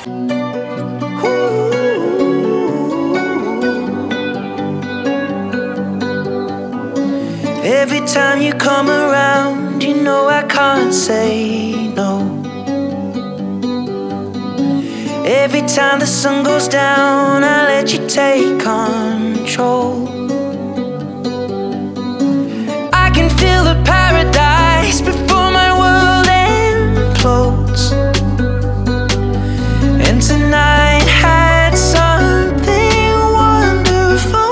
Every time you come around, you know I can't say no. Every time the sun goes down, I let you take control. I can feel the paradise before my world implodes. And tonight had something wonderful.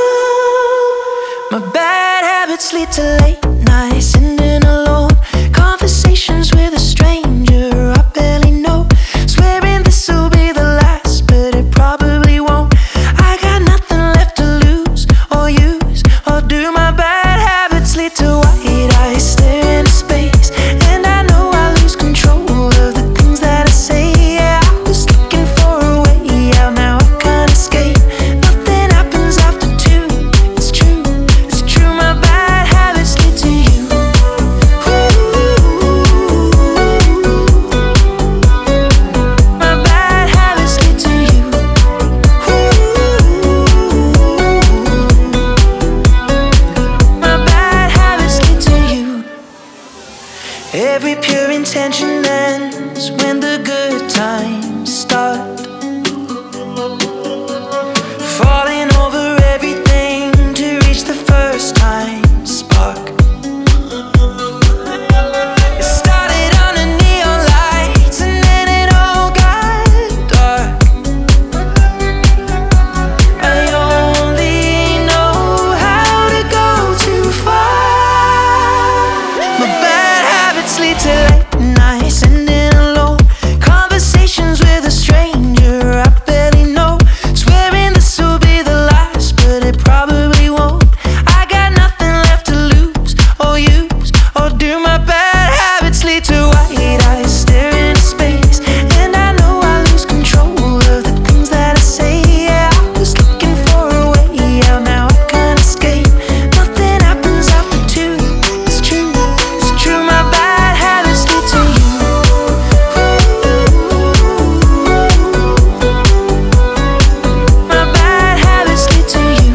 My bad habits lead to late nights, sitting alone, conversations with a stranger I barely know, swearing this will be the last, but it probably won't. I got nothing left to lose or use or do. My bad habits lead to white eyes stare into space, and I know I lose control of the things that I say. Yeah, I was looking for a way out, now I can't escape. Nothing happens after two. It's true, it's true. My bad habits lead to you. My bad habits lead to you. My bad habits lead to you. Every pure intention ends when the good times start. Falling over everything to reach the first time spark. It started under neon lights and then it all got dark. I only know how to go too far. My bad habits lead to late nights, sitting alone, conversations with a stranger I barely know, swearing this will be the last, but it probably won't. I got nothing left to lose or use or do. My bad habits lead to white eyes stare into space, and I know I lose control of the things that I say. Yeah, I was looking for a way out, now I can't escape. Nothing happens after two. It's true, it's true. My bad habits lead to you. My bad habits lead to you.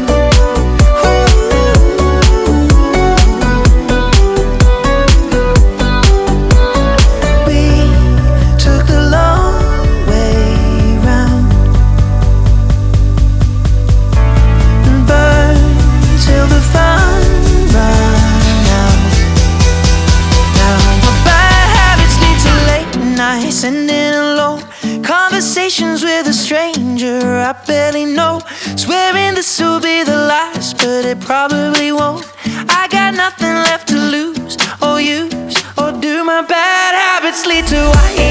We took the long way round and burned till the fun ran out. Now my bad habits lead to late nights, sitting alone, conversations with a stranger I barely know, swearing this will be the last, but it probably won't. I got nothing left to lose or use or do. My bad habits lead to white